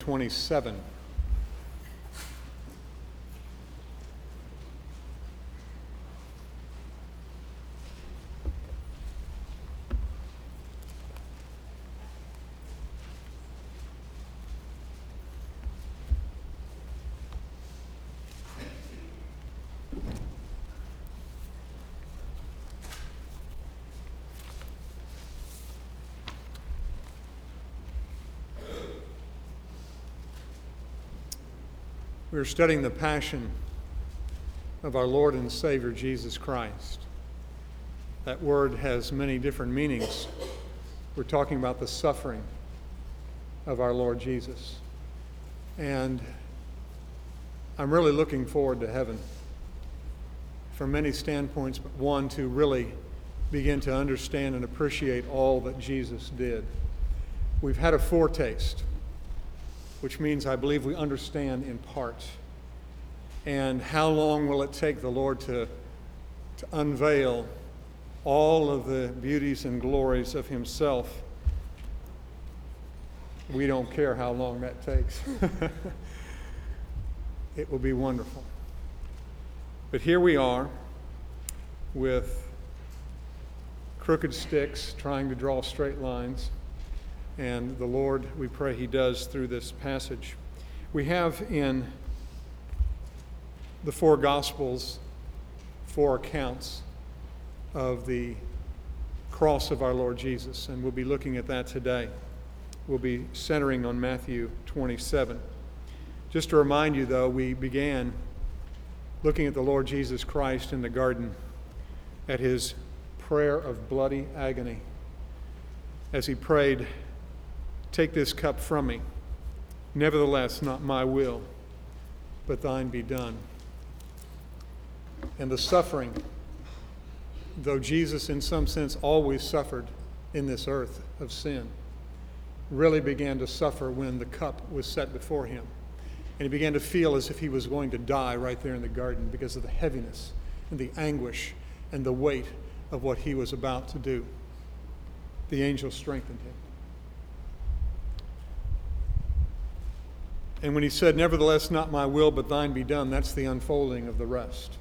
27. We're studying the passion of our Lord and Savior Jesus Christ. That word has many different meanings. We're talking about the suffering of our Lord Jesus. And I'm really looking forward to heaven from many standpoints, but one, to really begin to understand and appreciate all that Jesus did. We've had a foretaste, which means I believe we understand in part. And how long will it take the Lord to unveil all of the beauties and glories of himself? We don't care how long that takes. It will be wonderful. But here we are with crooked sticks trying to draw straight lines. And the Lord, we pray he does through this passage. We have in the four Gospels 4 accounts of the cross of our Lord Jesus, and we'll be looking at that today. We'll be centering on Matthew 27. Just to remind you, though, we began looking at the Lord Jesus Christ in the garden at his prayer of bloody agony as he prayed, "Take this cup from me. Nevertheless, not my will, but thine be done." And the suffering, though Jesus in some sense always suffered in this earth of sin, really began to suffer when the cup was set before him. And he began to feel as if he was going to die right there in the garden because of the heaviness and the anguish and the weight of what he was about to do. The angel strengthened him. And when he said, "Nevertheless, not my will, but thine be done," that's the unfolding of the rest.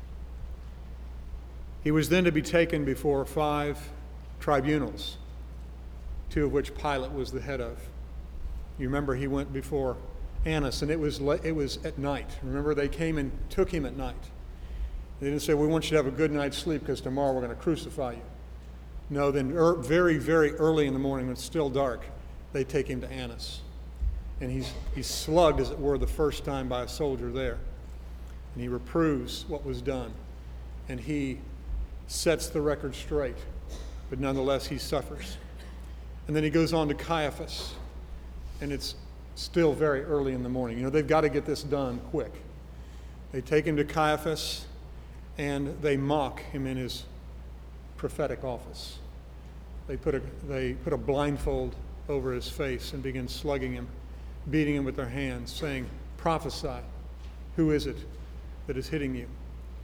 He was then to be taken before 5 tribunals, 2 of which Pilate was the head of. You remember he went before Annas, and it was at night. Remember, they came and took him at night. They didn't say, "We want you to have a good night's sleep because tomorrow we're going to crucify you." No, then very, very early in the morning when it's still dark, they take him to Annas. And he's slugged, as it were, the first time by a soldier there. And he reproves what was done. And he sets the record straight. But nonetheless, he suffers. And then he goes on to Caiaphas. And it's still very early in the morning. You know, they've got to get this done quick. They take him to Caiaphas, and they mock him in his prophetic office. They put a blindfold over his face and begin slugging him, beating him with their hands, saying, "Prophesy, who is it that is hitting you?"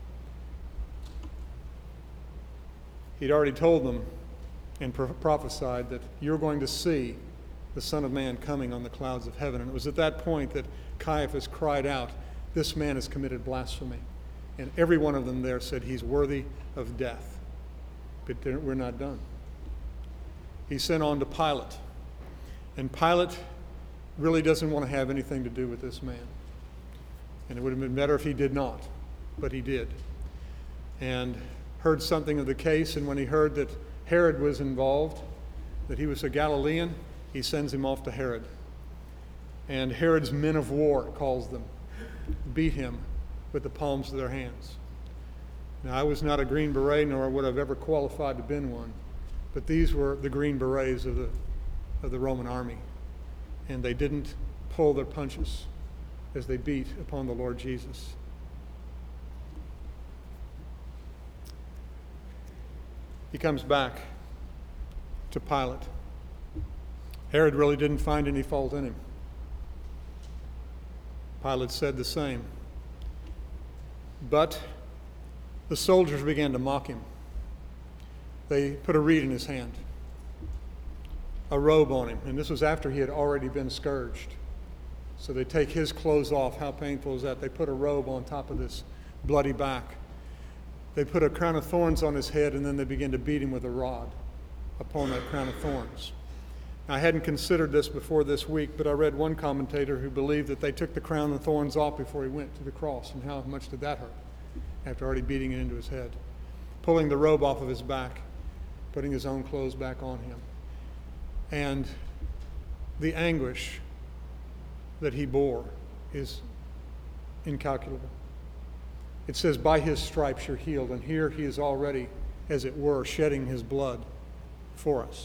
He'd already told them and prophesied that you're going to see the Son of Man coming on the clouds of heaven. And it was at that point that Caiaphas cried out, "This man has committed blasphemy." And every one of them there said, "He's worthy of death." But we're not done. He sent on to Pilate. And Pilate really doesn't want to have anything to do with this man. And it would have been better if he did not, but he did. And heard something of the case, and when he heard that Herod was involved, that he was a Galilean, he sends him off to Herod. And Herod's men of war, calls them, beat him with the palms of their hands. Now, I was not a Green Beret, nor would I've ever qualified to been one, but these were the Green Berets of the Roman army. And they didn't pull their punches as they beat upon the Lord Jesus. He comes back to Pilate. Herod really didn't find any fault in him. Pilate said the same. But the soldiers began to mock him. They put a reed in his hand, a robe on him, and this was after he had already been scourged. So they take his clothes off. How painful is that? They put a robe on top of this bloody back. They put a crown of thorns on his head, and then they begin to beat him with a rod upon that crown of thorns. I hadn't considered this before this week, but I read one commentator who believed that they took the crown of thorns off before he went to the cross. And how much did that hurt after already beating it into his head? Pulling the robe off of his back, putting his own clothes back on him. And the anguish that he bore is incalculable. It says, by his stripes you're healed. And here he is already, as it were, shedding his blood for us.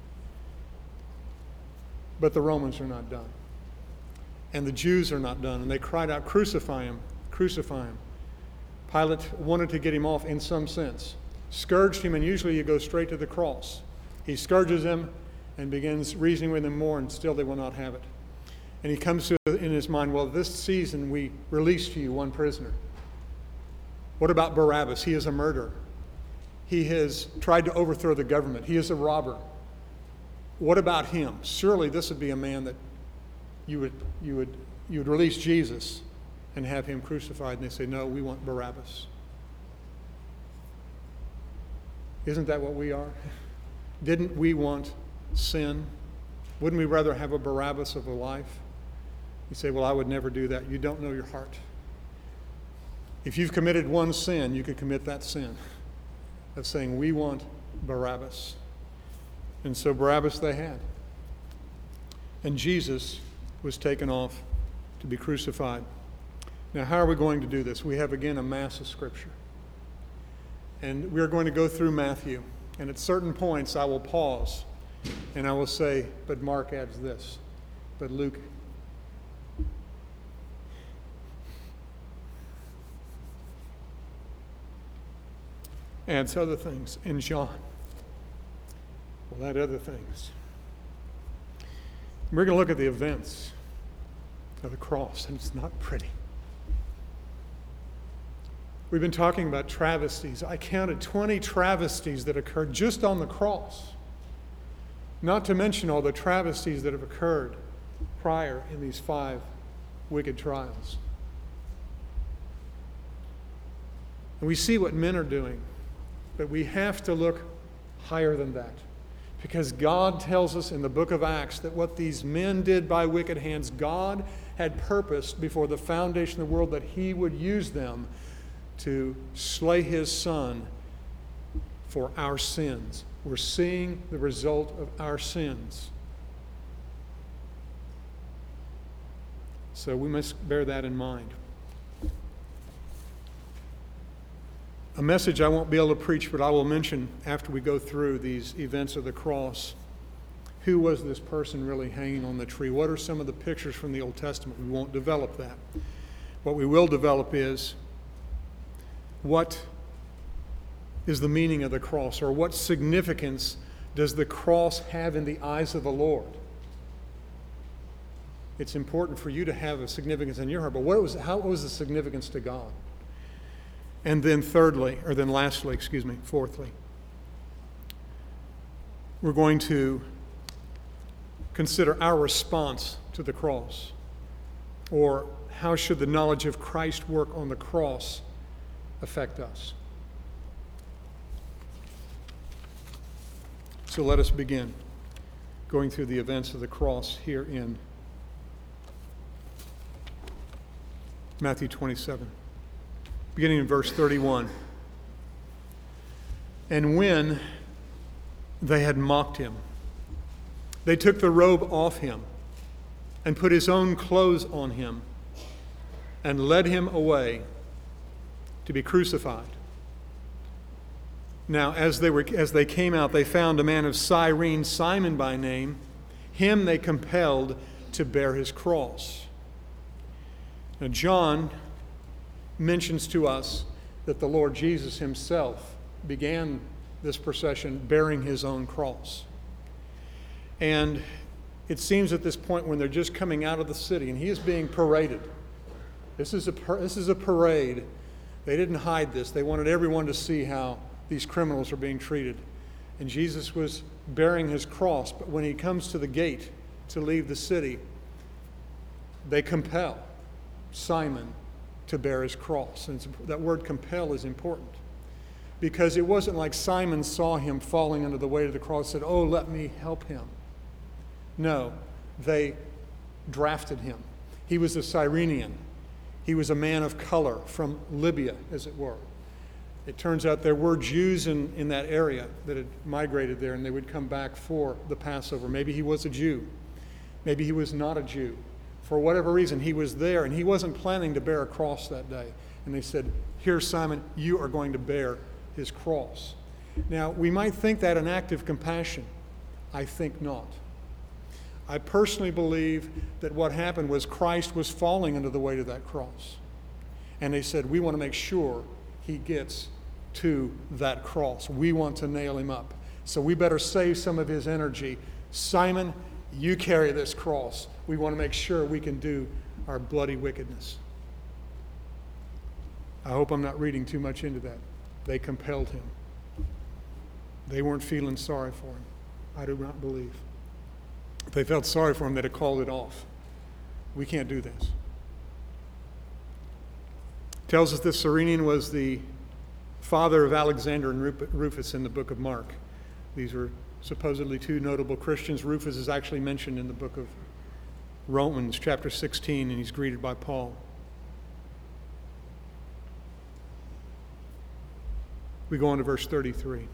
But the Romans are not done. And the Jews are not done. And they cried out, crucify him, crucify him. Pilate wanted to get him off in some sense. Scourged him, and usually you go straight to the cross. He scourges him and begins reasoning with him more, and still they will not have it. And he comes to in his mind, well, this season we released to you one prisoner. What about Barabbas? He is a murderer. He has tried to overthrow the government. He is a robber. What about him? Surely this would be a man that you would release Jesus and have him crucified. And they say, no, we want Barabbas. Isn't that what we are? Didn't we want sin? Wouldn't we rather have a Barabbas of a life? You say, well, I would never do that. You don't know your heart. If you've committed one sin, you could commit that sin of saying, we want Barabbas. And so Barabbas they had. And Jesus was taken off to be crucified. Now, how are we going to do this? We have, again, a mass of Scripture. And we're going to go through Matthew. And at certain points, I will pause. And I will say, but Mark adds this. But Luke adds other things. And John will add other things. We're going to look at the events of the cross, and it's not pretty. We've been talking about travesties. I counted 20 travesties that occurred just on the cross, not to mention all the travesties that have occurred prior in these 5 wicked trials. And we see what men are doing, but we have to look higher than that. Because God tells us in the book of Acts that what these men did by wicked hands, God had purposed before the foundation of the world that he would use them to slay his Son for our sins. We're seeing the result of our sins. So we must bear that in mind. A message I won't be able to preach, but I will mention after we go through these events of the cross. Who was this person really hanging on the tree? What are some of the pictures from the Old Testament? We won't develop that. What we will develop is what is the meaning of the cross, or what significance does the cross have in the eyes of the Lord? It's important for you to have a significance in your heart, but how was the significance to God? And then fourthly, we're going to consider our response to the cross, or how should the knowledge of Christ's work on the cross affect us. So let us begin going through the events of the cross here in Matthew 27. Beginning in verse 31. And when they had mocked him, they took the robe off him and put his own clothes on him and led him away to be crucified. Now, as they came out, they found a man of Cyrene, Simon by name. Him they compelled to bear his cross. Now, John mentions to us that the Lord Jesus himself began this procession bearing his own cross. And it seems at this point when they're just coming out of the city and he is being paraded. This is a parade. They didn't hide this. They wanted everyone to see how these criminals are being treated. And Jesus was bearing his cross, but when he comes to the gate to leave the city, they compel Simon to bear his cross. And that word compel is important, because it wasn't like Simon saw him falling under the weight of the cross and said, "Oh, let me help him." No, they drafted him. He was a Cyrenian. He was a man of color from Libya, as it were. It turns out there were Jews in that area that had migrated there, and they would come back for the Passover. Maybe he was a Jew. Maybe he was not a Jew. For whatever reason, he was there, and he wasn't planning to bear a cross that day. And they said, "Here, Simon, you are going to bear his cross." Now, we might think that an act of compassion. I think not. I personally believe that what happened was Christ was falling under the weight of that cross. And they said, "We want to make sure he gets to that cross. We want to nail him up. So we better save some of his energy. Simon, you carry this cross. We want to make sure we can do our bloody wickedness." I hope I'm not reading too much into that. They compelled him. They weren't feeling sorry for him. I do not believe. If they felt sorry for him, they'd have called it off. We can't do this. It tells us that Cyrenian was the father of Alexander and Rufus in the book of Mark. These were supposedly two notable Christians. Rufus is actually mentioned in the book of Romans, chapter 16, and he's greeted by Paul. We go on to verse 33.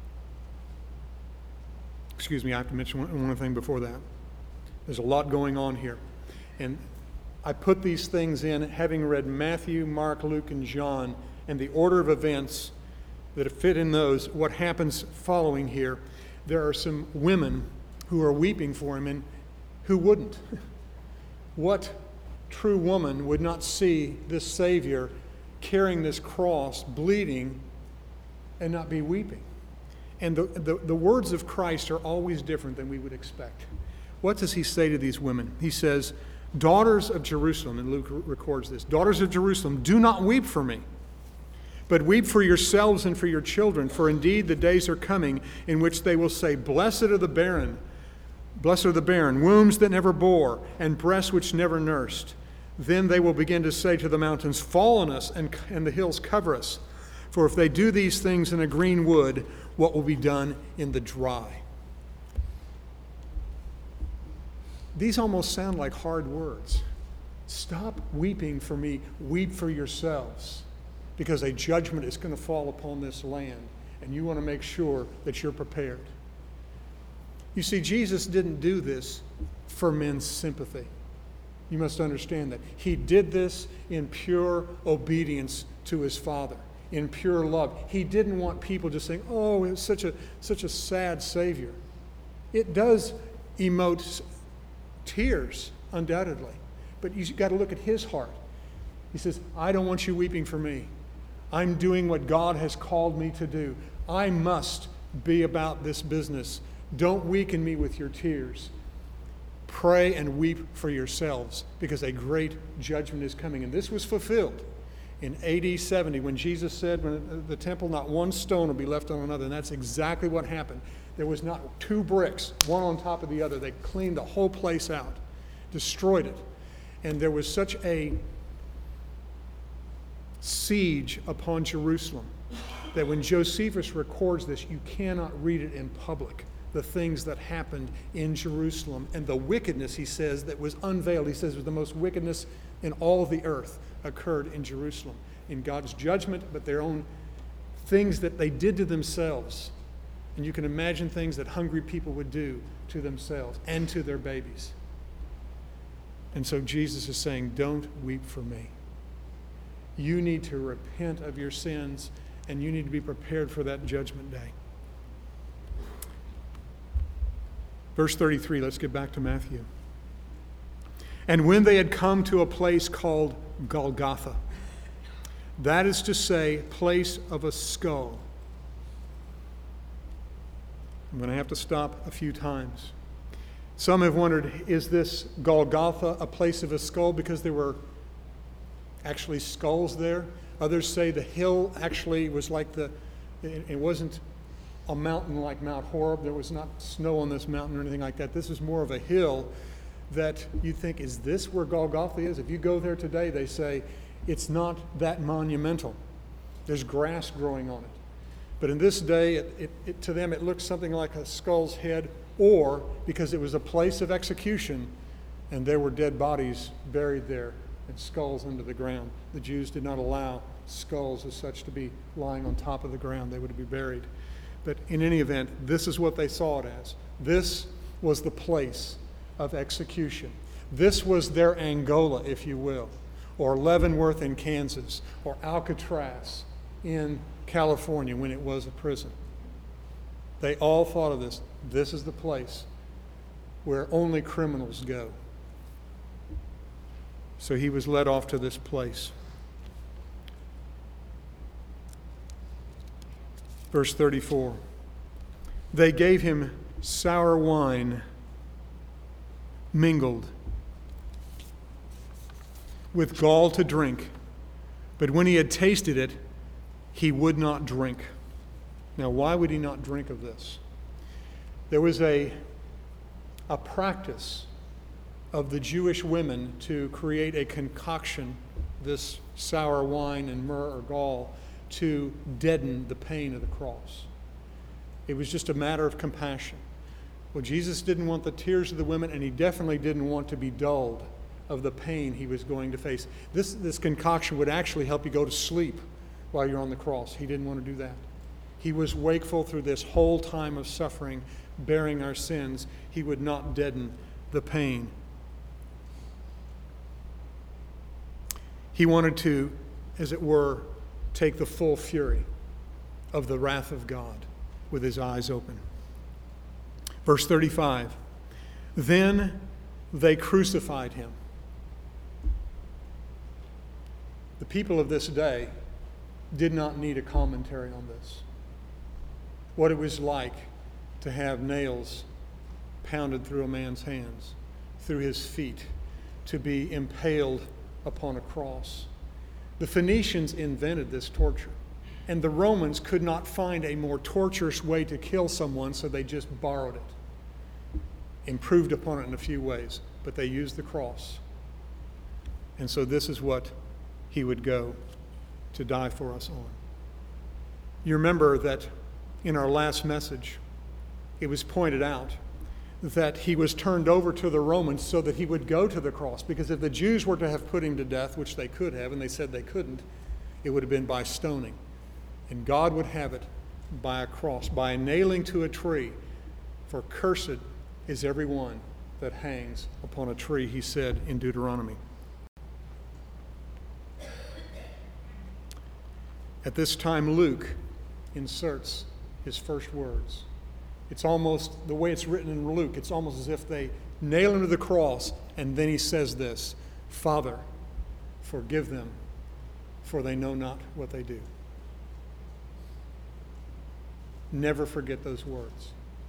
Excuse me, I have to mention one thing before that. There's a lot going on here. And I put these things in having read Matthew, Mark, Luke, and John, and the order of events that fit in those. What happens following here, there are some women who are weeping for him, and who wouldn't? What true woman would not see this Savior carrying this cross, bleeding, and not be weeping? And the words of Christ are always different than we would expect. What does he say to these women? He says, "Daughters of Jerusalem," and Luke records this, "Daughters of Jerusalem, do not weep for me, but weep for yourselves and for your children. For indeed the days are coming in which they will say, Blessed are the barren, wombs that never bore, and breasts which never nursed. Then they will begin to say to the mountains, Fall on us, and the hills cover us. For if they do these things in a green wood, what will be done in the dry?" These almost sound like hard words. Stop weeping for me, weep for yourselves, because a judgment is going to fall upon this land, and you want to make sure that you're prepared. You see, Jesus didn't do this for men's sympathy. You must understand that. He did this in pure obedience to his Father, in pure love. He didn't want people just saying, "Oh, it's such a sad Savior." It does emote tears, undoubtedly. But you've got to look at his heart. He says, "I don't want you weeping for me. I'm doing what God has called me to do. I must be about this business. Don't weaken me with your tears. Pray and weep for yourselves, because a great judgment is coming." And this was fulfilled in AD 70 when Jesus said, when the temple, not one stone will be left on another. And that's exactly what happened. There was not two bricks, one on top of the other. They cleaned the whole place out, destroyed it. And there was such a siege upon Jerusalem that when Josephus records this, you cannot read it in public. The things that happened in Jerusalem and the wickedness, he says, that was unveiled. He says was the most wickedness in all the earth occurred in Jerusalem, in God's judgment, but their own things that they did to themselves. And you can imagine things that hungry people would do to themselves and to their babies. And so Jesus is saying, don't weep for me. You need to repent of your sins, and you need to be prepared for that judgment day. Verse 33, let's get back to Matthew. And when they had come to a place called Golgotha, that is to say, place of a skull. I'm going to have to stop a few times. Some have wondered, is this Golgotha a place of a skull because there were actually skulls there? Others say the hill actually was like it wasn't a mountain like Mount Horeb. There was not snow on this mountain or anything like that. This is more of a hill that you think, is this where Golgotha is? If you go there today, they say it's not that monumental. There's grass growing on it. But in this day, to them, it looked something like a skull's head, or because it was a place of execution and there were dead bodies buried there and skulls under the ground. The Jews did not allow skulls as such to be lying on top of the ground. They would be buried. But in any event, this is what they saw it as. This was the place of execution. This was their Angola, if you will, or Leavenworth in Kansas, or Alcatraz in California when it was a prison. They all thought of this. This is the place where only criminals go. So he was led off to this place. Verse 34. They gave him sour wine mingled with gall to drink, but when he had tasted it, he would not drink. Now, why would he not drink of this? There was a practice of the Jewish women to create a concoction, this sour wine and myrrh or gall, to deaden the pain of the cross. It was just a matter of compassion. Well, Jesus didn't want the tears of the women, and he definitely didn't want to be dulled of the pain he was going to face. This concoction would actually help you go to sleep while you're on the cross. He didn't want to do that. He was wakeful through this whole time of suffering, bearing our sins. He would not deaden the pain. He wanted to, as it were, take the full fury of the wrath of God with his eyes open. Verse 35, then they crucified him. The people of this day did not need a commentary on this. What it was like to have nails pounded through a man's hands, through his feet, to be impaled upon a cross. The Phoenicians invented this torture, and the Romans could not find a more torturous way to kill someone, so they just borrowed it, improved upon it in a few ways, but they used the cross. And so this is what he would go to die for us on. You remember that in our last message, it was pointed out that he was turned over to the Romans so that he would go to the cross. Because if the Jews were to have put him to death, which they could have, and they said they couldn't, it would have been by stoning. And God would have it by a cross, by nailing to a tree. For cursed is every one that hangs upon a tree, he said in Deuteronomy. At this time, Luke inserts his first words. It's almost, the way it's written in Luke, it's almost as if they nail him to the cross, and then he says this, Father, forgive them, for they know not what they do. Never forget those words.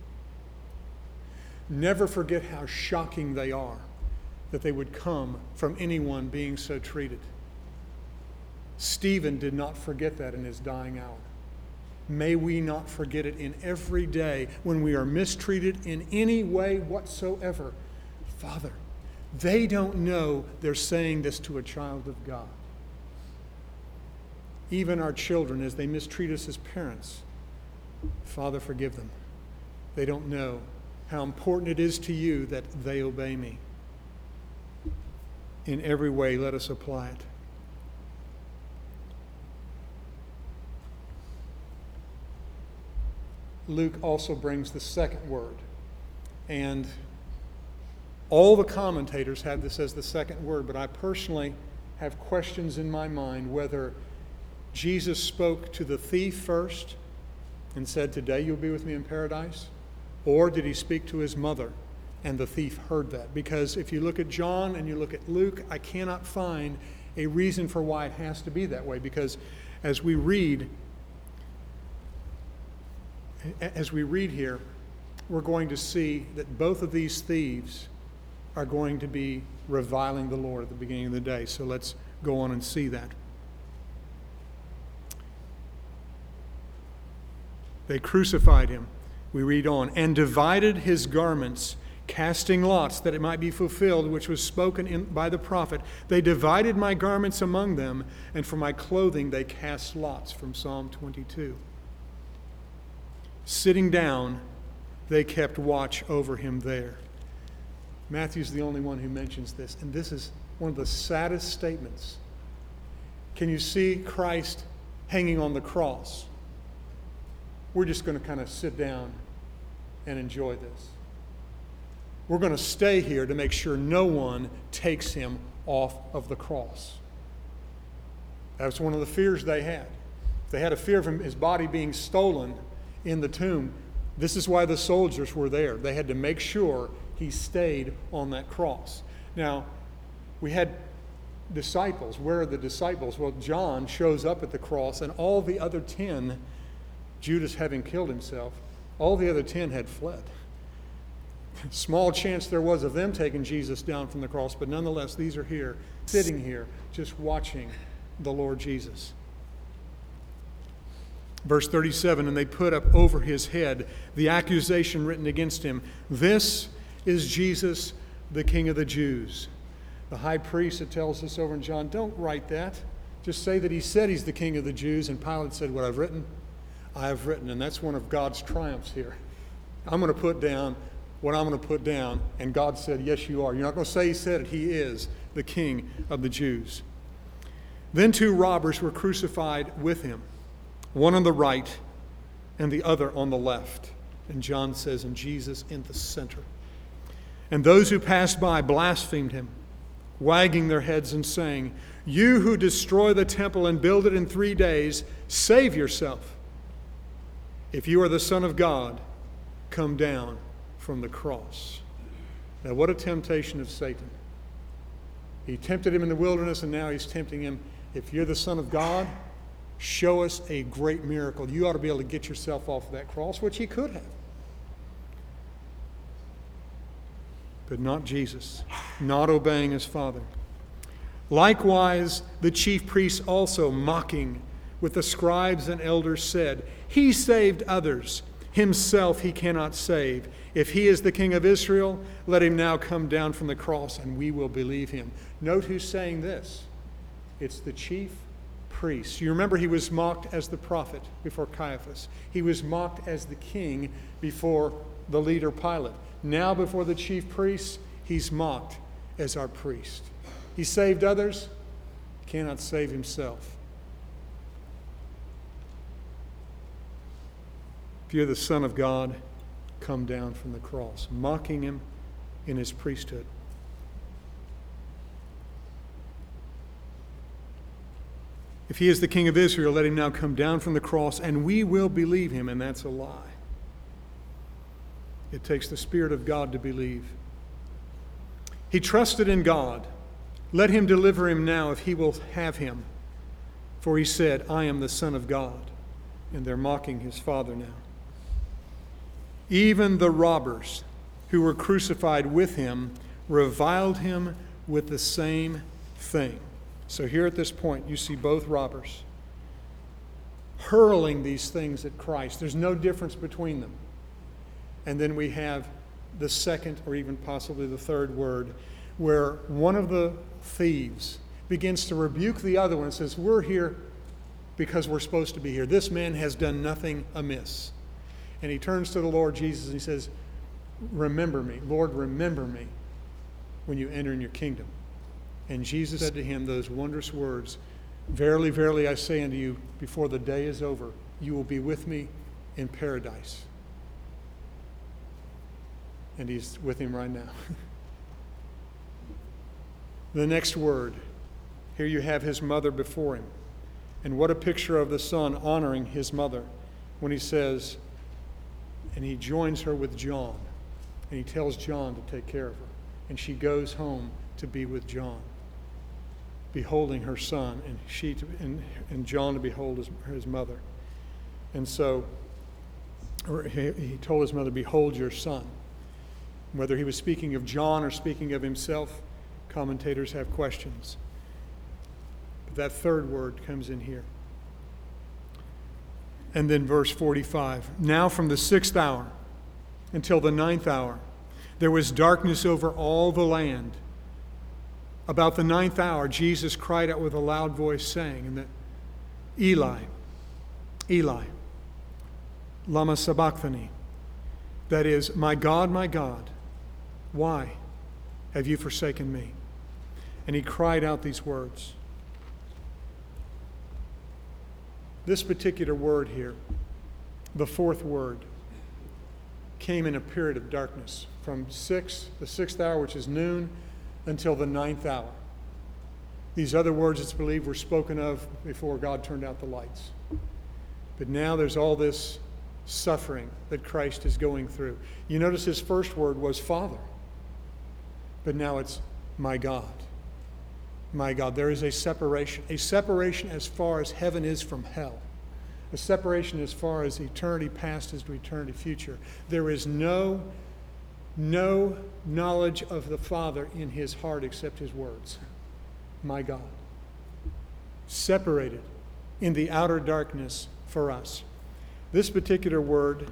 Never forget how shocking they are that they would come from anyone being so treated. Stephen did not forget that in his dying hour. May we not forget it in every day when we are mistreated in any way whatsoever. Father, they don't know they're saying this to a child of God. Even our children, as they mistreat us as parents, Father, forgive them. They don't know how important it is to you that they obey me. In every way, let us apply it. Luke also brings the second word. And all the commentators have this as the second word, but I personally have questions in my mind whether Jesus spoke to the thief first and said, today you'll be with me in paradise, or did he speak to his mother and the thief heard that? Because if you look at John and you look at Luke, I cannot find a reason for why it has to be that way, because as we read here, we're going to see that both of these thieves are going to be reviling the Lord at the beginning of the day. So let's go on and see that. They crucified him, we read on, and divided his garments casting lots that it might be fulfilled, which was spoken by the prophet. They divided my garments among them, and for my clothing they cast lots, from Psalm 22. Sitting down, they kept watch over him there. Matthew's the only one who mentions this, and this is one of the saddest statements. Can you see Christ hanging on the cross? We're just going to kind of sit down and enjoy this. We're going to stay here to make sure no one takes him off of the cross. That was one of the fears they had. They had a fear of his body being stolen in the tomb. This is why the soldiers were there. They had to make sure he stayed on that cross. Now, we had disciples. Where are the disciples? Well, John shows up at the cross, and all the other 10, Judas having killed himself, all the other 10 had fled. Small chance there was of them taking Jesus down from the cross, but nonetheless, these are here, sitting here, just watching the Lord Jesus. Verse 37, and they put up over his head the accusation written against him. This is Jesus, the King of the Jews. The high priest, it tells us over in John, don't write that. Just say that he said he's the King of the Jews. And Pilate said, what I've written, I have written. And that's one of God's triumphs here. I'm going to put down what I'm going to put down. And God said, yes, you are. You're not going to say he said it. He is the King of the Jews. Then 2 robbers were crucified with him, one on the right and the other on the left. And John says, and Jesus in the center. And those who passed by blasphemed him, wagging their heads and saying, you who destroy the temple and build it in 3 days, save yourself. If you are the Son of God, come down from the cross. Now, what a temptation of Satan. He tempted him in the wilderness, and now he's tempting him. If you're the Son of God, show us a great miracle. You ought to be able to get yourself off of that cross, which he could have. But not Jesus, not obeying his Father. Likewise, the chief priests also, mocking with the scribes and elders, said, he saved others. Himself he cannot save. If he is the King of Israel, let him now come down from the cross, and we will believe him. Note who's saying this. It's the chief priests. You remember he was mocked as the prophet before Caiaphas. He was mocked as the king before the leader Pilate. Now before the chief priests, he's mocked as our priest. He saved others, cannot save himself. If you're the Son of God, come down from the cross, mocking him in his priesthood. If he is the King of Israel, let him now come down from the cross, and we will believe him, and that's a lie. It takes the Spirit of God to believe. He trusted in God. Let him deliver him now if he will have him. For he said, I am the Son of God. And they're mocking his Father now. Even the robbers who were crucified with him reviled him with the same thing. So here at this point, you see both robbers hurling these things at Christ. There's no difference between them. And then we have the second, or even possibly the third word, where one of the thieves begins to rebuke the other one and says, we're here because we're supposed to be here. This man has done nothing amiss. And he turns to the Lord Jesus and he says, remember me, Lord, remember me when you enter in your kingdom. And Jesus said to him those wondrous words, verily, verily, I say unto you, before the day is over, you will be with me in paradise. And he's with him right now. The next word, here you have his mother before him. And what a picture of the son honoring his mother when he says, and he joins her with John. And he tells John to take care of her. And she goes home to be with John, beholding her son, and John to behold his mother. And so he told his mother, behold your son. Whether he was speaking of John or speaking of himself, commentators have questions. But that third word comes in here. And then verse 45, now from the 6th hour until the 9th hour, There was darkness over all the land. About the 9th hour, Jesus cried out with a loud voice, saying, and that, Eli, Eli, lama sabachthani. That is, my God, why have you forsaken me? And he cried out these words. This particular word here, the fourth word, came in a period of darkness from the 6th hour, which is noon, until the 9th hour. These other words, it's believed, were spoken of before God turned out the lights. But now there's all this suffering that Christ is going through. You notice his first word was Father. But now it's my God. My God. There is a separation as far as heaven is from hell. A separation as far as eternity past is to eternity future. There is no knowledge of the Father in his heart except his words. My God. Separated in the outer darkness for us. This particular word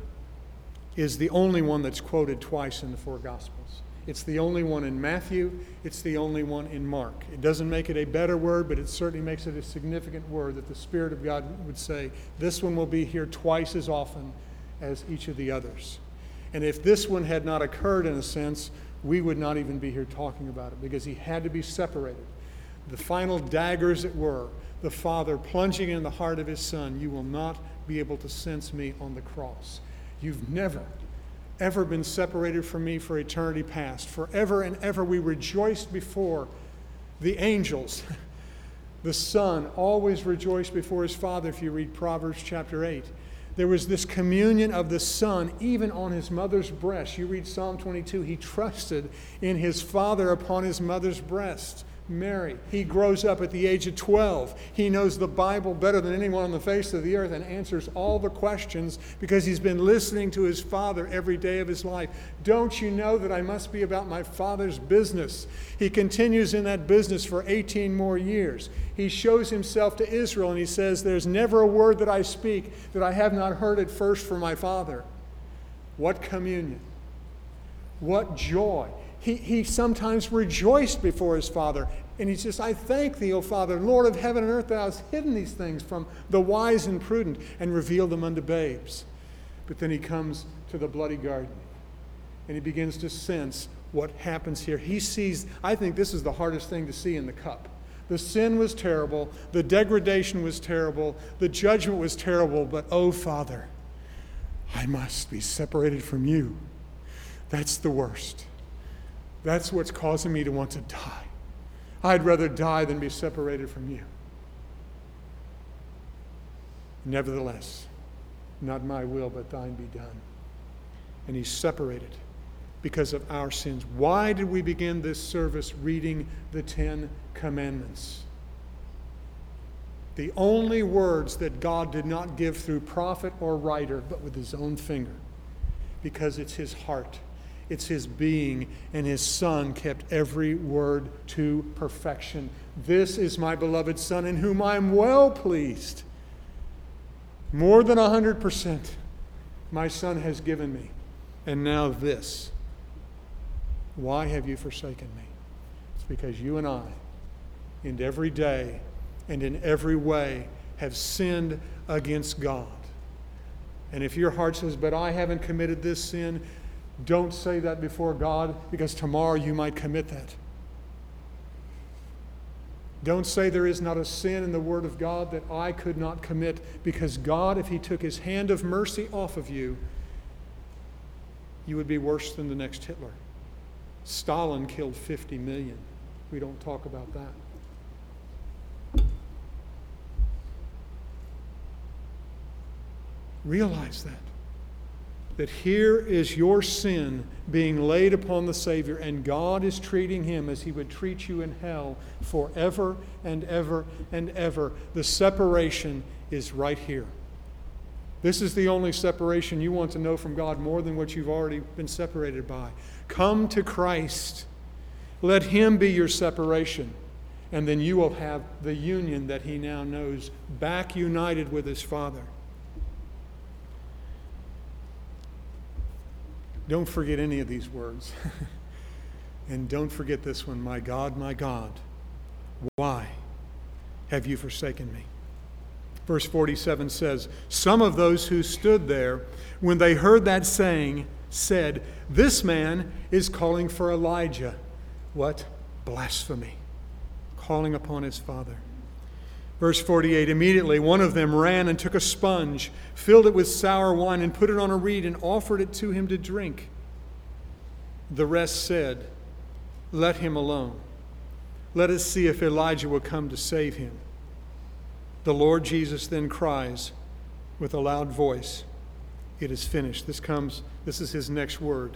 is the only one that's quoted twice in the four Gospels. It's the only one in Matthew. It's the only one in Mark. It doesn't make it a better word, but it certainly makes it a significant word that the Spirit of God would say, this one will be here twice as often as each of the others. And if this one had not occurred in a sense, we would not even be here talking about it because he had to be separated. The final dagger, as it were, the Father plunging in the heart of his Son, you will not be able to sense me on the cross. You've never, ever been separated from me for eternity past. Forever and ever we rejoiced before the angels. The Son always rejoiced before his Father, if you read Proverbs chapter 8. There was this communion of the Son even on his mother's breast. You read Psalm 22, he trusted in his Father upon his mother's breast, Mary. He grows up at the age of 12. He knows the Bible better than anyone on the face of the earth and answers all the questions because he's been listening to his Father every day of his life. Don't you know that I must be about my Father's business? He continues in that business for 18 more years. He shows himself to Israel and he says, there's never a word that I speak that I have not heard it first from my Father. What communion. What joy. He sometimes rejoiced before his Father. And he says, I thank thee, O Father, Lord of heaven and earth, thou hast hidden these things from the wise and prudent and revealed them unto babes. But then he comes to the bloody garden and he begins to sense what happens here. He sees, I think this is the hardest thing to see in the cup. The sin was terrible. The degradation was terrible. The judgment was terrible. But, oh, Father, I must be separated from you. That's the worst. That's what's causing me to want to die. I'd rather die than be separated from you. Nevertheless, not my will, but thine be done. And he's separated because of our sins. Why did we begin this service reading the 10 Commandments? The only words that God did not give through prophet or writer, but with his own finger. Because it's his heart. It's his being, and his Son kept every word to perfection. This is my beloved Son, in whom I am well pleased. More than 100%. My Son has given me. And now this. Why have you forsaken me? It's because you and I, in every day and in every way, have sinned against God. And if your heart says, but I haven't committed this sin, don't say that before God, because tomorrow you might commit that. Don't say there is not a sin in the Word of God that I could not commit, because God, if he took his hand of mercy off of you, you would be worse than the next Hitler. Stalin killed 50 million. We don't talk about that. Realize that here is your sin being laid upon the Savior, and God is treating him as he would treat you in hell forever and ever and ever. The separation is right here. This is the only separation you want to know from God more than what you've already been separated by. Come to Christ. Let him be your separation, and then you will have the union that he now knows, back united with his Father. Don't forget any of these words. And don't forget this one, my God, why have you forsaken me? Verse 47 says, some of those who stood there, when they heard that saying, said, this man is calling for Elijah. What? Blasphemy. Calling upon his father. Verse 48, immediately one of them ran and took a sponge, filled it with sour wine, and put it on a reed, and offered it to him to drink. The rest said, let him alone. Let us see if Elijah will come to save him. The Lord Jesus then cries with a loud voice, it is finished. This is his next word.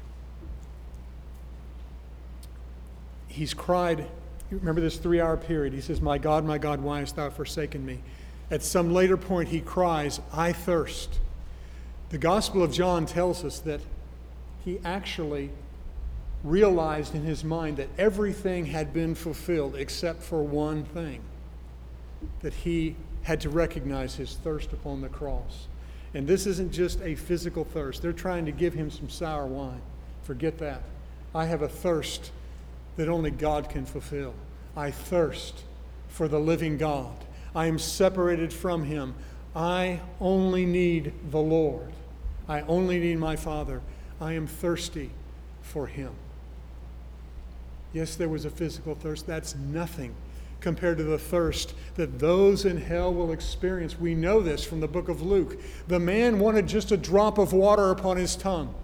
He's cried, remember this 3-hour period. He says, my God, why hast thou forsaken me? At some later point, he cries, I thirst. The Gospel of John tells us that he actually realized in his mind that everything had been fulfilled except for one thing, that he had to recognize his thirst upon the cross. And this isn't just a physical thirst. They're trying to give him some sour wine. Forget that. I have a thirst that only God can fulfill. I thirst for the living God. I am separated from him. I only need the Lord. I only need my Father. I am thirsty for him. Yes, there was a physical thirst. That's nothing compared to the thirst that those in hell will experience. We know this from the book of Luke. The man wanted just a drop of water upon his tongue.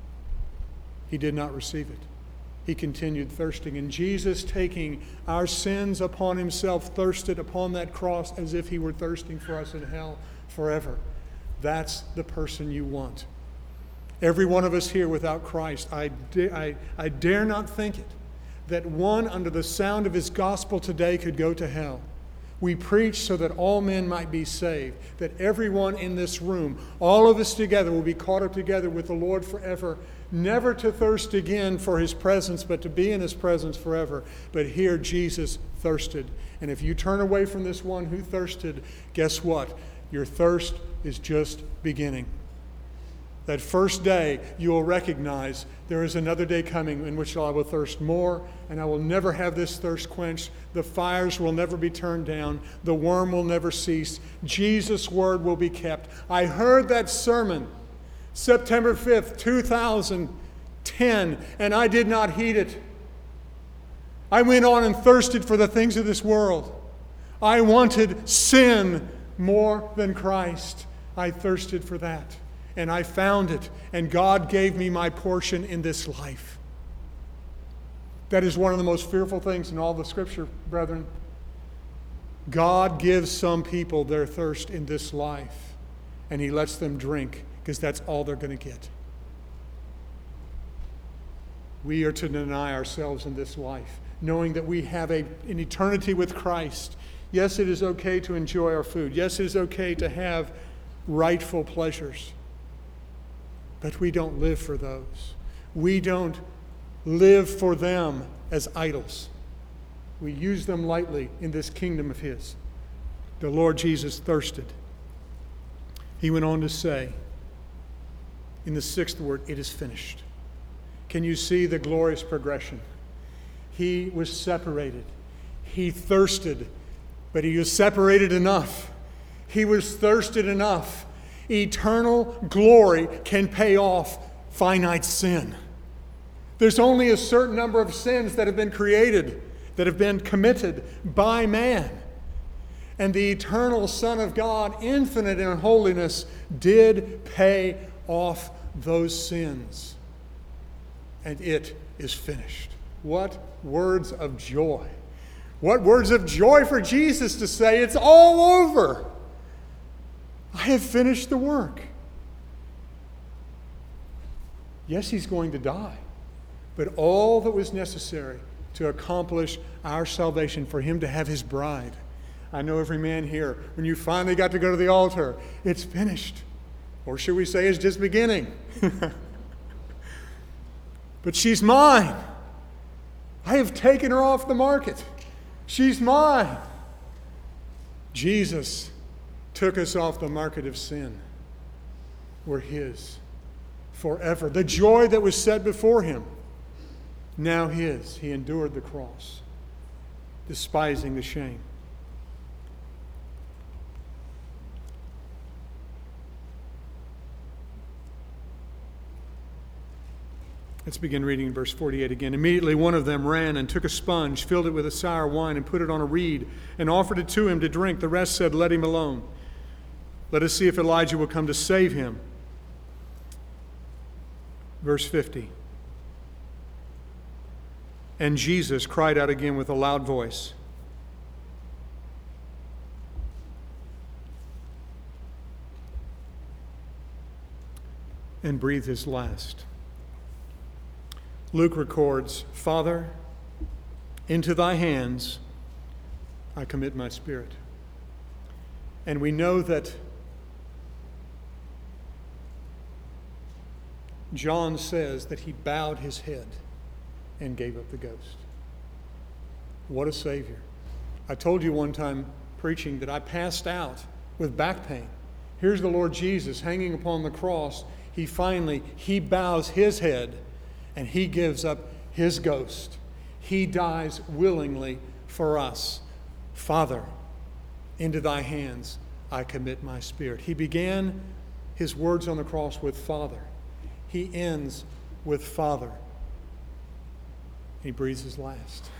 He did not receive it. He continued thirsting. And Jesus, taking our sins upon himself, thirsted upon that cross as if he were thirsting for us in hell forever. That's the person you want. Every one of us here without Christ, I dare not think it, that one under the sound of his gospel today could go to hell. We preach so that all men might be saved, that everyone in this room, all of us together, will be caught up together with the Lord forever, never to thirst again for his presence, but to be in his presence forever. But here Jesus thirsted. And if you turn away from this one who thirsted, guess what? Your thirst is just beginning. That first day, you will recognize there is another day coming in which I will thirst more, and I will never have this thirst quenched. The fires will never be turned down. The worm will never cease. Jesus' word will be kept. I heard that sermon September 5th, 2010, and I did not heed it. I went on and thirsted for the things of this world. I wanted sin more than Christ. I thirsted for that. And I found it, and God gave me my portion in this life. That is one of the most fearful things in all the Scripture, brethren. God gives some people their thirst in this life, and he lets them drink, because that's all they're going to get. We are to deny ourselves in this life, knowing that we have an eternity with Christ. Yes, it is okay to enjoy our food. Yes, it is okay to have rightful pleasures. But we don't live for those. We don't live for them as idols. We use them lightly in this kingdom of his. The Lord Jesus thirsted. He went on to say, in the 6th word, it is finished. Can you see the glorious progression? He was separated. He thirsted, but he was separated enough. He was thirsted enough. Eternal glory can pay off finite sin. There's only a certain number of sins that have been created, that have been committed by man. And the eternal Son of God, infinite in holiness, did pay off those sins. And it is finished. What words of joy. What words of joy for Jesus to say, it's all over. I have finished the work. Yes, he's going to die. But all that was necessary to accomplish our salvation, for him to have his bride. I know every man here, when you finally got to go to the altar, it's finished. Or should we say it's just beginning? But she's mine. I have taken her off the market. She's mine. Jesus took us off the market of sin. We're his forever. The joy that was set before him, now his. He endured the cross, despising the shame. Let's begin reading verse 48 again. Immediately one of them ran and took a sponge, filled it with a sour wine, and put it on a reed, and offered it to him to drink. The rest said, "Let him alone. Let us see if Elijah will come to save him." Verse 50. And Jesus cried out again with a loud voice, and breathed his last. Luke records, "Father, into thy hands I commit my spirit." And we know that John says that he bowed his head and gave up the ghost. What a Savior. I told you one time preaching that I passed out with back pain. Here's the Lord Jesus hanging upon the cross. He bows his head and he gives up his ghost. He dies willingly for us. Father, into thy hands I commit my spirit. He began his words on the cross with Father. He ends with Father. He breathes his last.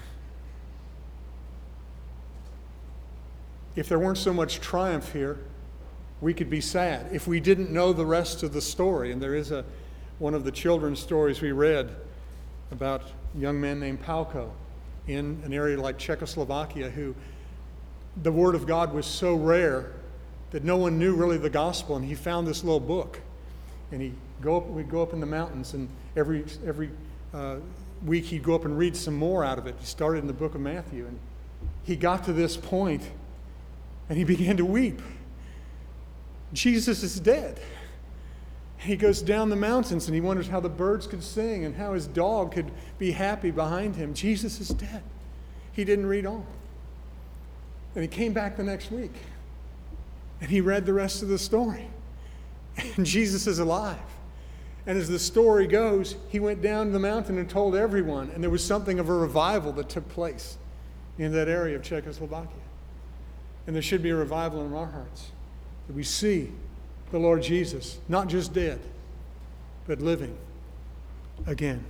If there weren't so much triumph here, we could be sad. If we didn't know the rest of the story, and there is one of the children's stories we read about a young man named Palko in an area like Czechoslovakia who the Word of God was so rare that no one knew really the gospel, and he found this little book. And we'd go up in the mountains, and every week he'd go up and read some more out of it. He started in the book of Matthew, and he got to this point, and he began to weep. Jesus is dead. He goes down the mountains and he wonders how the birds could sing and how his dog could be happy behind him. Jesus is dead. He didn't read on. And he came back the next week and he read the rest of the story. And Jesus is alive. And as the story goes, he went down the mountain and told everyone. And there was something of a revival that took place in that area of Czechoslovakia. And there should be a revival in our hearts, that we see the Lord Jesus, not just dead, but living again.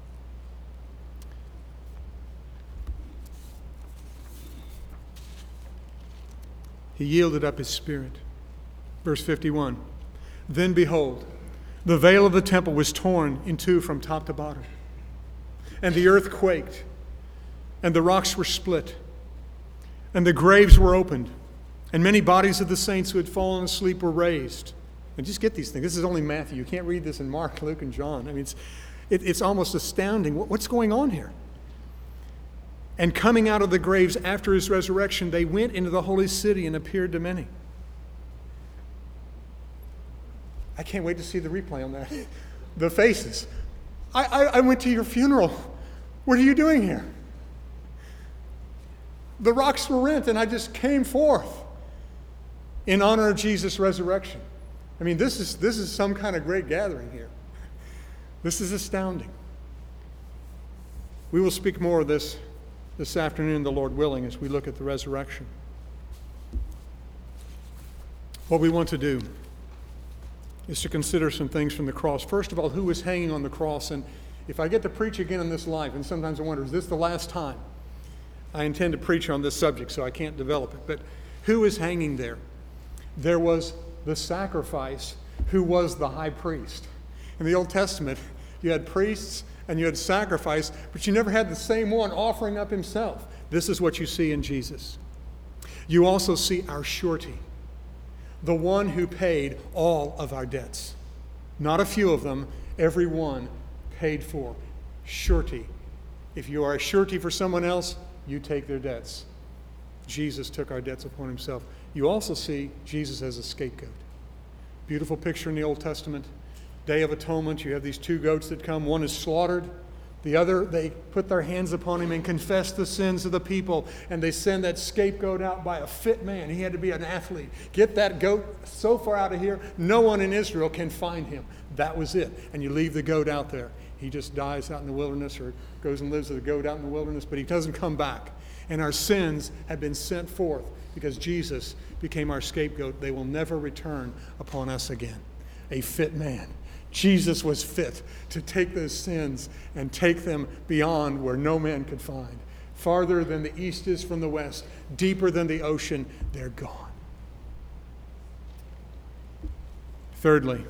He yielded up his spirit. Verse 51. Then behold, the veil of the temple was torn in two from top to bottom, and the earth quaked, and the rocks were split, and the graves were opened, and many bodies of the saints who had fallen asleep were raised. And just get these things. This is only Matthew. You can't read this in Mark, Luke, and John. I mean, it's almost astounding. What's going on here? And coming out of the graves after his resurrection, they went into the holy city and appeared to many. I can't wait to see the replay on that. The faces. I went to your funeral. What are you doing here? The rocks were rent, and I just came forth in honor of Jesus' resurrection. I mean, this is some kind of great gathering here. This is astounding. We will speak more of this afternoon, the Lord willing, as we look at the resurrection. What we want to do is to consider some things from the cross. First of all, who was hanging on the cross? And if I get to preach again in this life, and sometimes I wonder, is this the last time I intend to preach on this subject, so I can't develop it? But who is hanging there? There was the sacrifice who was the high priest. In the Old Testament, you had priests and you had sacrifice, but you never had the same one offering up himself. This is what you see in Jesus. You also see our surety, the one who paid all of our debts. Not a few of them, every one paid for. Surety. If you are a surety for someone else, you take their debts. Jesus took our debts upon himself. You also see Jesus as a scapegoat. Beautiful picture in the Old Testament. Day of Atonement, you have these two goats that come. One is slaughtered, The other, they put their hands upon him and confess the sins of the people, and they send that scapegoat out by a fit man. He had to be an athlete. Get that goat so far out of here, no one in Israel can find him. That was it. And you leave the goat out there. He just dies out in the wilderness, or goes and lives with a goat out in the wilderness, but he doesn't come back. And our sins have been sent forth because Jesus became our scapegoat. They will never return upon us again. A fit man. Jesus was fit to take those sins and take them beyond where no man could find. Farther than the east is from the west, deeper than the ocean, they're gone. Thirdly,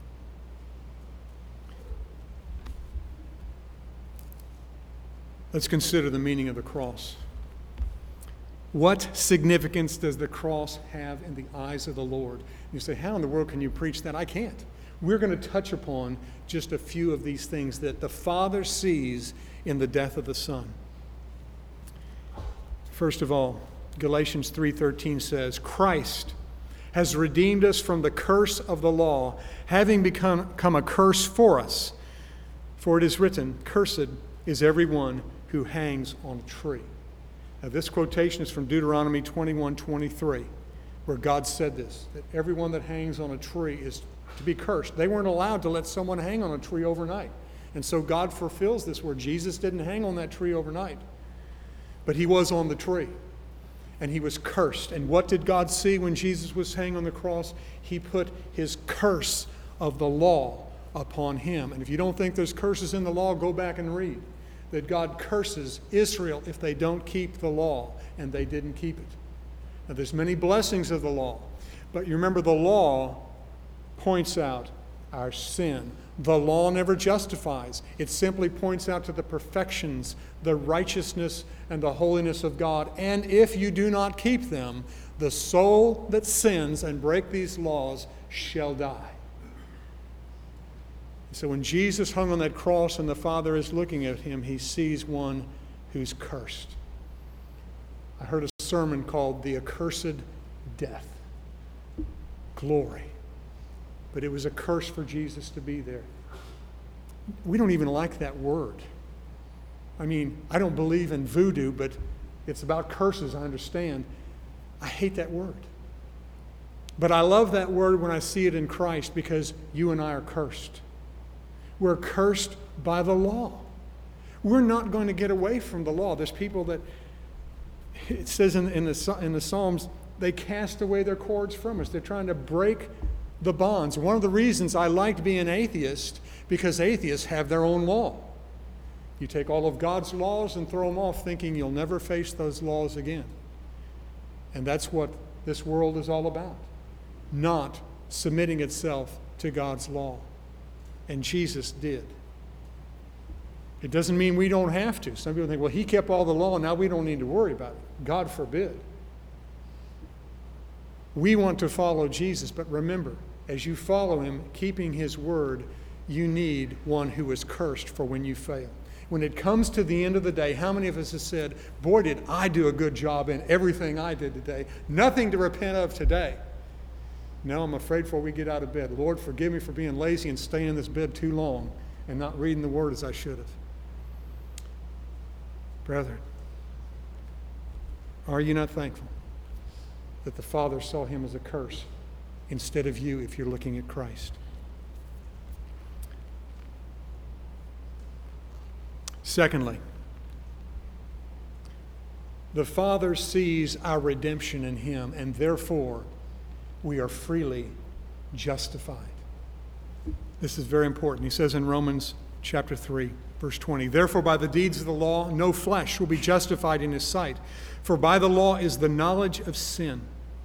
let's consider the meaning of the cross. What significance does the cross have in the eyes of the Lord? You say, how in the world can you preach that? I can't. We're going to touch upon just a few of these things that the Father sees in the death of the Son. First of all, Galatians 3:13 says, Christ has redeemed us from the curse of the law, having become a curse for us. For it is written, cursed is everyone who hangs on a tree. Now this quotation is from Deuteronomy 21:23, where God said this, that everyone that hangs on a tree is to be cursed. They weren't allowed to let someone hang on a tree overnight. And so God fulfills this where Jesus didn't hang on that tree overnight. But he was on the tree. And he was cursed. And what did God see when Jesus was hanging on the cross? He put his curse of the law upon him. And if you don't think there's curses in the law, go back and read that God curses Israel if they don't keep the law. And they didn't keep it. Now there's many blessings of the law. But you remember the law points out our sin. The law never justifies. It simply points out to the perfections, the righteousness, and the holiness of God. And if you do not keep them, the soul that sins and breaks these laws shall die. So when Jesus hung on that cross and the Father is looking at him, he sees one who's cursed. I heard a sermon called The Accursed Death. Glory. But it was a curse for Jesus to be there. We don't even like that word. I mean, I don't believe in voodoo, but it's about curses, I understand. I hate that word. But I love that word when I see it in Christ, because you and I are cursed. We're cursed by the law. We're not going to get away from the law. There's people that, it says in the Psalms, they cast away their cords from us. They're trying to break the bonds. One of the reasons I liked being atheist, because atheists have their own law. You take all of God's laws and throw them off, thinking you'll never face those laws again. And that's what this world is all about. Not submitting itself to God's law. And Jesus did. It doesn't mean we don't have to. Some people think, well, he kept all the law, now we don't need to worry about it. God forbid. We want to follow Jesus, but remember, as you follow him, keeping his word, you need one who is cursed for when you fail. When it comes to the end of the day, how many of us have said, boy, did I do a good job in everything I did today. Nothing to repent of today. Now I'm afraid before we get out of bed, Lord, forgive me for being lazy and staying in this bed too long and not reading the word as I should have. Brethren, are you not thankful that the Father saw him as a curse instead of you if you're looking at Christ? Secondly, the Father sees our redemption in him, and therefore we are freely justified. This is very important. He says in Romans chapter 3, verse 20, therefore by the deeds of the law no flesh will be justified in his sight, for by the law is the knowledge of sin.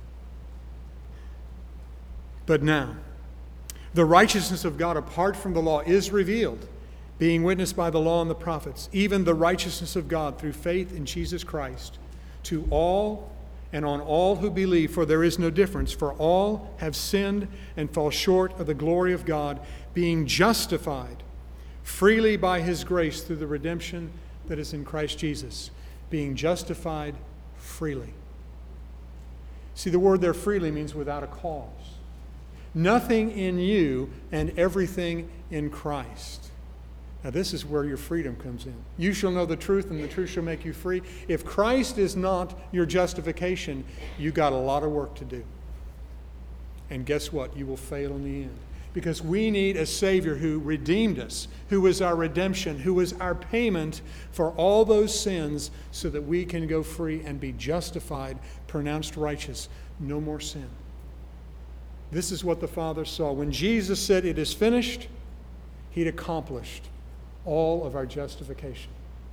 But now, the righteousness of God apart from the law is revealed, being witnessed by the law and the prophets, even the righteousness of God through faith in Jesus Christ, to all and on all who believe, for there is no difference, for all have sinned and fall short of the glory of God, being justified freely by his grace through the redemption that is in Christ Jesus. Being justified freely. See, the word there, freely, means without a cause. Nothing in you and everything in Christ. Now this is where your freedom comes in. You shall know the truth, and the truth shall make you free. If Christ is not your justification, you got a lot of work to do. And guess what? You will fail in the end. Because we need a Savior who redeemed us, who was our redemption, who was our payment for all those sins so that we can go free and be justified, pronounced righteous. No more sin. This is what the Father saw. When Jesus said, "It is finished," He'd accomplished all of our justification.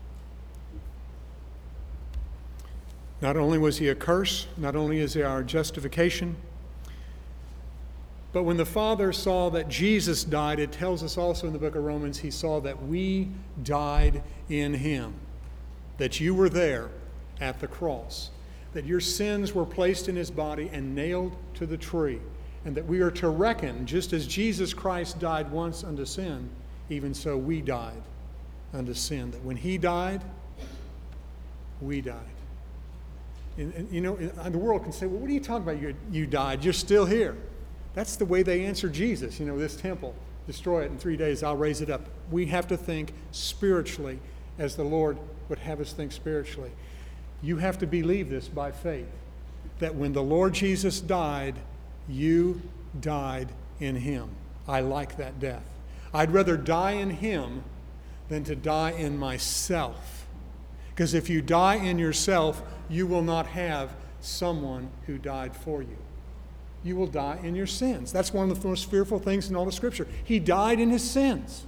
Not only was He a curse, not only is He our justification, but when the Father saw that Jesus died, it tells us also in the book of Romans, He saw that we died in Him. That you were there at the cross. That your sins were placed in His body and nailed to the tree. And that we are to reckon, just as Jesus Christ died once unto sin, even so we died unto sin. That when He died, we died. And the world can say, well, what are you talking about? You died. You're still here. That's the way they answer Jesus. This temple, destroy it in 3 days, I'll raise it up. We have to think spiritually as the Lord would have us think spiritually. You have to believe this by faith, that when the Lord Jesus died, you died in Him. I like that death. I'd rather die in Him than to die in myself. Because if you die in yourself, you will not have someone who died for you. You will die in your sins. That's one of the most fearful things in all of Scripture. He died in His sins.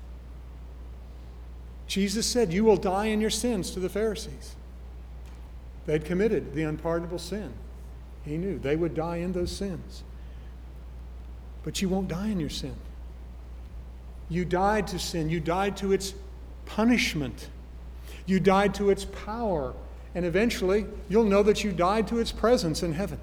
Jesus said, "You will die in your sins," to the Pharisees. They'd committed the unpardonable sin. He knew they would die in those sins. But you won't die in your sin. You died to sin. You died to its punishment. You died to its power. And eventually, you'll know that you died to its presence in heaven.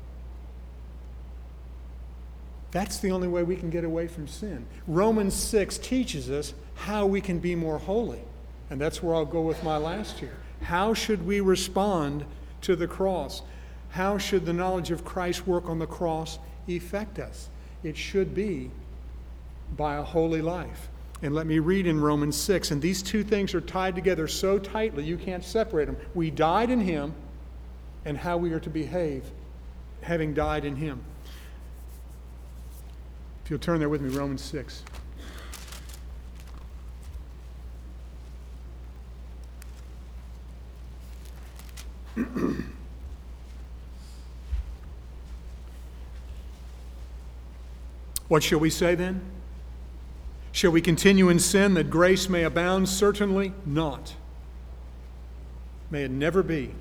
That's the only way we can get away from sin. Romans 6 teaches us how we can be more holy. And that's where I'll go with my last here. How should we respond to the cross? How should the knowledge of Christ's work on the cross affect us? It should be by a holy life. And let me read in Romans 6. And these two things are tied together so tightly you can't separate them. We died in Him, and how we are to behave having died in Him. If you'll turn there with me, Romans 6. What shall we say then? Shall we continue in sin that grace may abound? Certainly not. May it never be.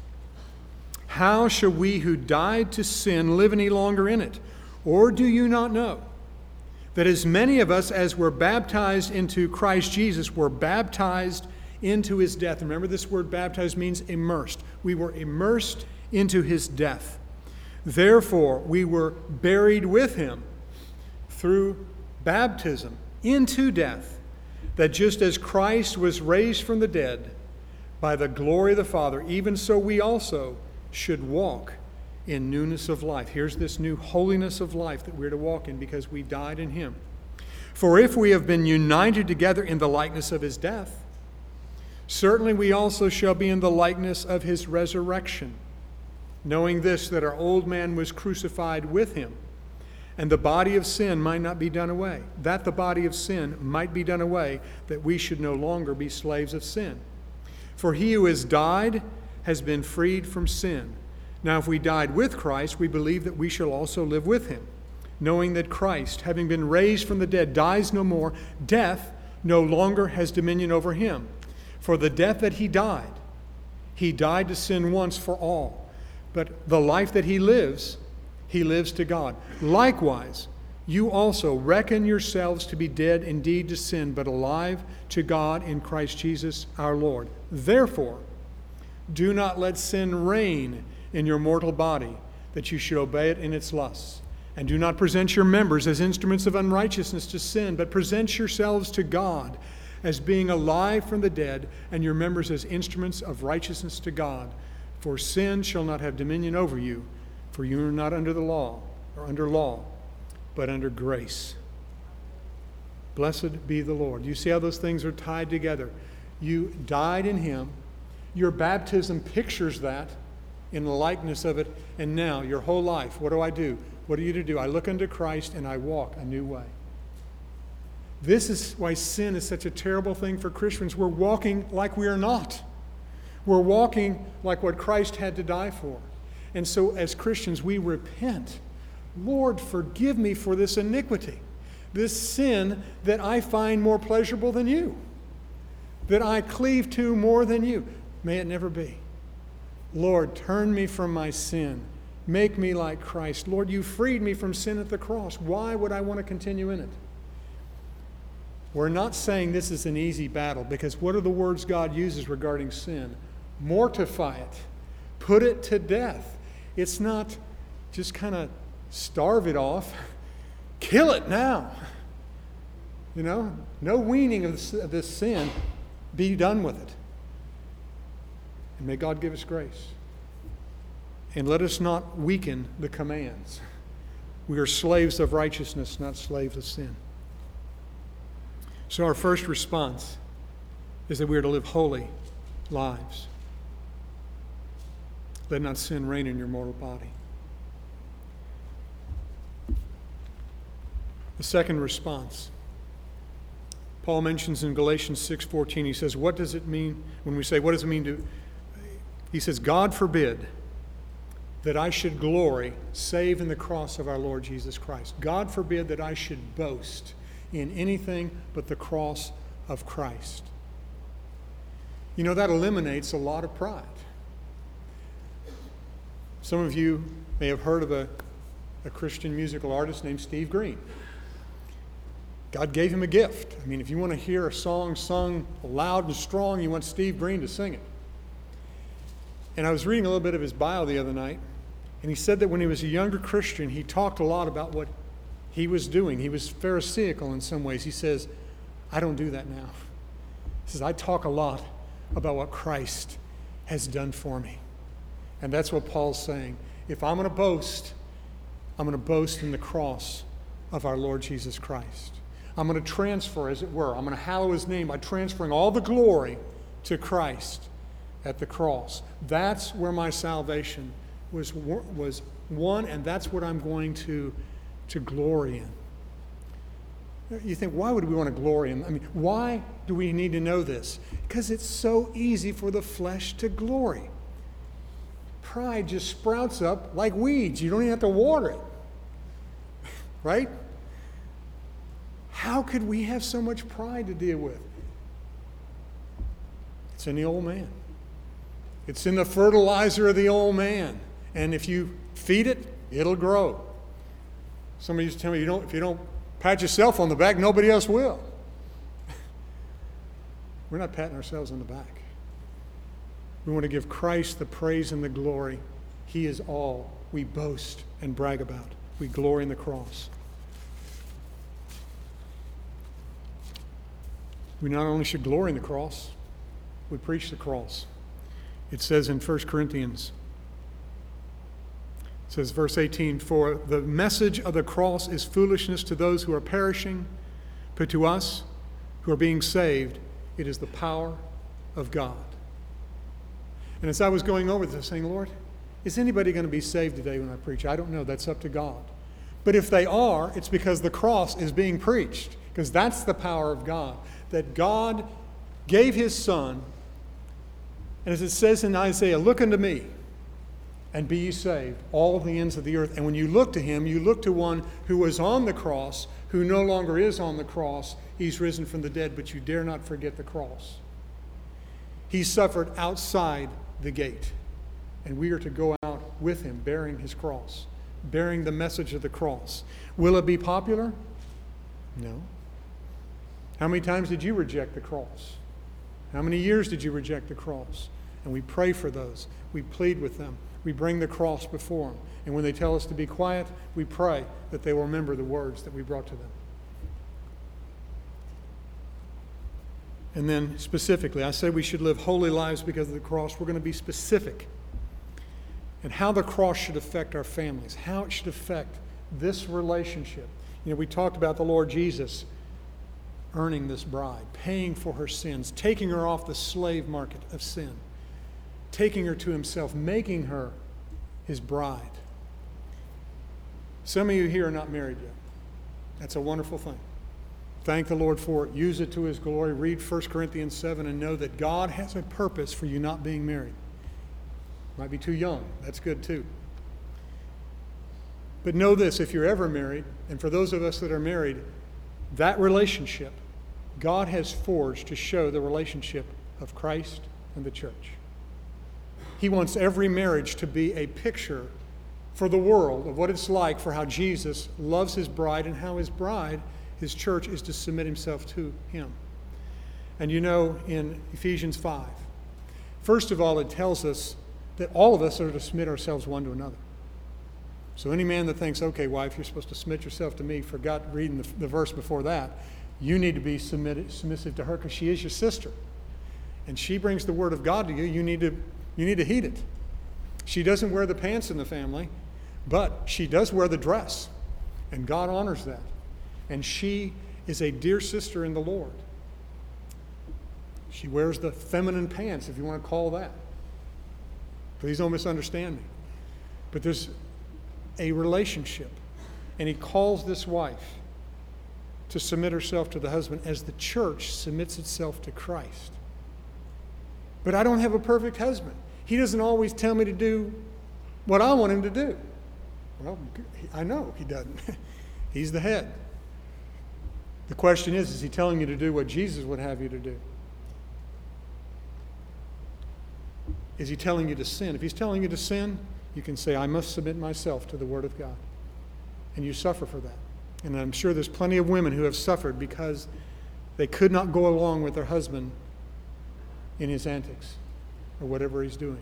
How shall we who died to sin live any longer in it? Or do you not know that as many of us as were baptized into Christ Jesus were baptized into His death? Remember, this word baptized means immersed. We were immersed into His death. Therefore, we were buried with Him through baptism into death, that just as Christ was raised from the dead by the glory of the Father, even so we also should walk in newness of life. Here's this new holiness of life that we're to walk in because we died in Him. For if we have been united together in the likeness of His death, certainly we also shall be in the likeness of His resurrection, knowing this, that our old man was crucified with Him, and the body of sin might not be done away. That the body of sin might be done away, that we should no longer be slaves of sin. For He who has died has been freed from sin. Now if we died with Christ, we believe that we shall also live with Him, knowing that Christ, having been raised from the dead, dies no more. Death no longer has dominion over Him. For the death that He died to sin once for all. But the life that He lives to God. Likewise, you also reckon yourselves to be dead indeed to sin, but alive to God in Christ Jesus our Lord. Therefore, do not let sin reign in your mortal body, that you should obey it in its lusts. And do not present your members as instruments of unrighteousness to sin, but present yourselves to God as being alive from the dead, and your members as instruments of righteousness to God. For sin shall not have dominion over you, for you are not under the law, or under law, but under grace. Blessed be the Lord. You see how those things are tied together. You died in Him. Your baptism pictures that in the likeness of it. And now, your whole life, what do? What are you to do? I look unto Christ and I walk a new way. This is why sin is such a terrible thing for Christians. We're walking like we are not. We're walking like what Christ had to die for. And so as Christians, we repent. Lord, forgive me for this iniquity, this sin that I find more pleasurable than you, that I cleave to more than you. May it never be. Lord, turn me from my sin. Make me like Christ. Lord, you freed me from sin at the cross. Why would I want to continue in it? We're not saying this is an easy battle, because what are the words God uses regarding sin? Mortify it. Put it to death. It's not just kind of starve it off. Kill it now. No weaning of this sin. Be done with it. And may God give us grace. And let us not weaken the commands. We are slaves of righteousness, not slaves of sin. So our first response is that we are to live holy lives. Let not sin reign in your mortal body. The second response, Paul mentions in Galatians 6:14, he says, what does it mean when we say, what does it mean to, he says, God forbid that I should glory save in the cross of our Lord Jesus Christ. God forbid that I should boast in anything but the cross of Christ. That eliminates a lot of pride. Some of you may have heard of a Christian musical artist named Steve Green. God gave him a gift. If you want to hear a song sung loud and strong, you want Steve Green to sing it. And I was reading a little bit of his bio the other night, and he said that when he was a younger Christian, he talked a lot about what he was doing. He was Pharisaical in some ways. He says, I don't do that now. He says, I talk a lot about what Christ has done for me. And that's what Paul's saying. If I'm going to boast, I'm going to boast in the cross of our Lord Jesus Christ. I'm going to transfer, as it were. I'm going to hallow his name by transferring all the glory to Christ at the cross. That's where my salvation was won, and that's what I'm going to glory in. You think, why would we want to glory in? Why do we need to know this? Because it's so easy for the flesh to glory. Pride just sprouts up like weeds. You don't even have to water it. Right? How could we have so much pride to deal with? It's in the old man. It's in the fertilizer of the old man. And if you feed it, it'll grow. Somebody used to tell me, if you don't pat yourself on the back, nobody else will. We're not patting ourselves on the back. We want to give Christ the praise and the glory. He is all we boast and brag about. We glory in the cross. We not only should glory in the cross, we preach the cross. It says in 1 Corinthians, it says, verse 18, for the message of the cross is foolishness to those who are perishing, but to us who are being saved, it is the power of God. And as I was going over this, I was saying, Lord, is anybody going to be saved today when I preach? I don't know. That's up to God. But if they are, it's because the cross is being preached, because that's the power of God, that God gave his Son. And as it says in Isaiah, look unto me and be ye saved, all the ends of the earth. And when you look to him, you look to one who was on the cross, who no longer is on the cross. He's risen from the dead, but you dare not forget the cross. He suffered outside the gate, and we are to go out with him, bearing his cross, bearing the message of the cross. Will it be popular? No. How many times did you reject the cross? How many years did you reject the cross? And we pray for those. We plead with them. We bring the cross before them. And when they tell us to be quiet, we pray that they will remember the words that we brought to them. And then specifically, I say we should live holy lives because of the cross. We're going to be specific. And how the cross should affect our families, how it should affect this relationship. We talked about the Lord Jesus earning this bride, paying for her sins, taking her off the slave market of sin, taking her to himself, making her his bride. Some of you here are not married yet. That's a wonderful thing. Thank the Lord for it. Use it to his glory. Read 1 Corinthians 7 and know that God has a purpose for you not being married. Might be too young. That's good too. But know this, if you're ever married, and for those of us that are married, that relationship God has forged to show the relationship of Christ and the church. He wants every marriage to be a picture for the world of what it's like for how Jesus loves his bride and how his bride, his church, is to submit himself to him. And you know, in Ephesians 5, first of all, it tells us that all of us are to submit ourselves one to another. So any man that thinks, okay, wife, you're supposed to submit yourself to me, forgot reading the verse before that, you need to be submissive to her because she is your sister. And she brings the word of God to you. You need to heed it. She doesn't wear the pants in the family, but she does wear the dress. And God honors that. And she is a dear sister in the Lord. She wears the feminine pants, if you want to call that. Please don't misunderstand me. But there's a relationship. And he calls this wife to submit herself to the husband as the church submits itself to Christ. But I don't have a perfect husband. He doesn't always tell me to do what I want him to do. Well, I know he doesn't. He's the head. The question is he telling you to do what Jesus would have you to do? Is he telling you to sin? If he's telling you to sin, you can say, I must submit myself to the Word of God. And you suffer for that. And I'm sure there's plenty of women who have suffered because they could not go along with their husband in his antics or whatever he's doing.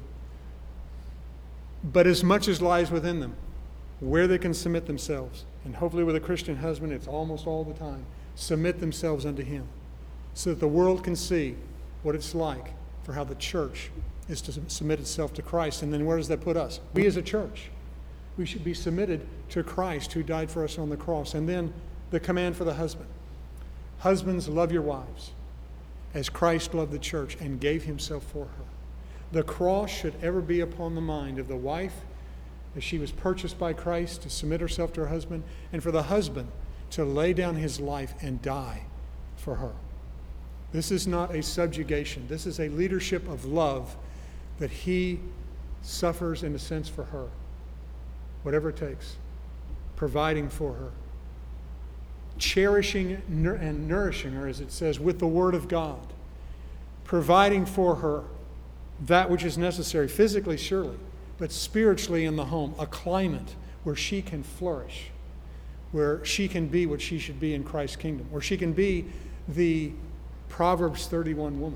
But as much as lies within them, where they can submit themselves, and hopefully with a Christian husband, it's almost all the time, submit themselves unto him so that the world can see what it's like for how the church is to submit itself to Christ. And then where does that put us? We as a church, we should be submitted to Christ who died for us on the cross. And then the command for the husband. Husbands, love your wives as Christ loved the church and gave himself for her. The cross should ever be upon the mind of the wife as she was purchased by Christ to submit herself to her husband, and for the husband to lay down his life and die for her. This is not a subjugation. This is a leadership of love that he suffers in a sense for her. Whatever it takes. Providing for her. Cherishing and nourishing her, as it says, with the Word of God. Providing for her that which is necessary, physically surely, but spiritually in the home, a climate where she can flourish, where she can be what she should be in Christ's kingdom, where she can be the Proverbs 31 woman.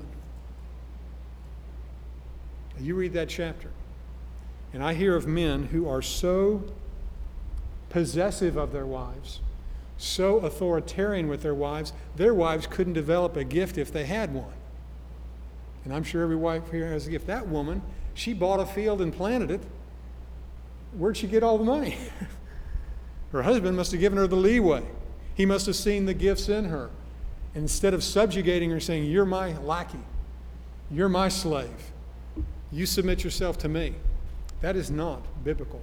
You read that chapter, and I hear of men who are so possessive of their wives, so authoritarian with their wives couldn't develop a gift if they had one. And I'm sure every wife here has a gift. That woman, she bought a field and planted it. Where'd she get all the money? Her husband must have given her the leeway. He must have seen the gifts in her. And instead of subjugating her, saying, you're my lackey, you're my slave, you submit yourself to me. That is not biblical.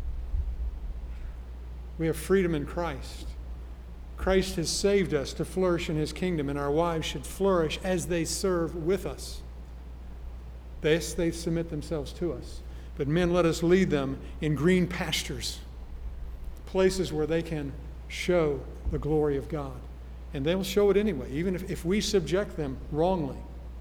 We have freedom in Christ. Christ has saved us to flourish in his kingdom, and our wives should flourish as they serve with us. Yes, they submit themselves to us. But men, let us lead them in green pastures, places where they can show the glory of God. And they will show it anyway. Even if we subject them wrongly,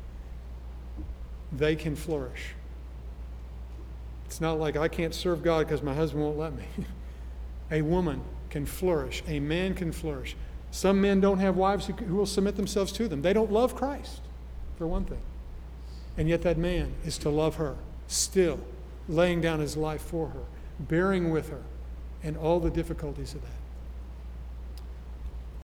they can flourish. It's not like I can't serve God because my husband won't let me. A woman can flourish. A man can flourish. Some men don't have wives who will submit themselves to them. They don't love Christ, for one thing. And yet that man is to love her, still laying down his life for her, bearing with her, and all the difficulties of that.